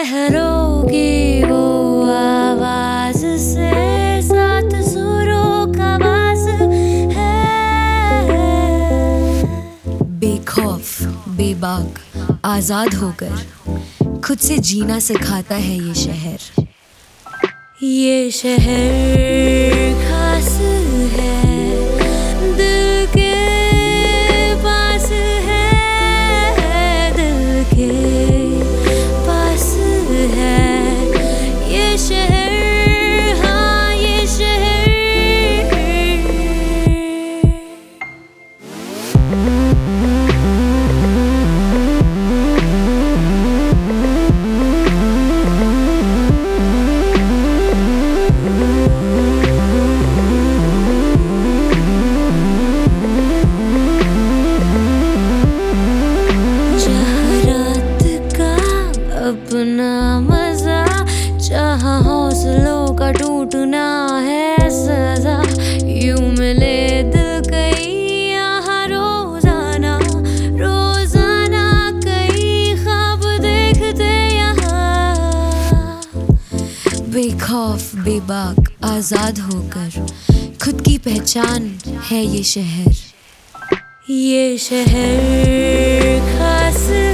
लहरों की वो आवाज से सात सुरों का वास है। बेखौफ बेबाक आजाद होकर खुद से जीना सिखाता है ये शहर। ये शहर खास है, दिल के पास है, दिल के पास है ये शहर, हाँ ये शहर। अपना मजा जहाँ हौसलों का टूटना है सजा, यूं मिले दिल कई यहाँ रोजाना, रोजाना कई ख्वाब देखते यहाँ। बेखौफ बेबाक आजाद होकर खुद की पहचान है ये शहर। ये शहर खास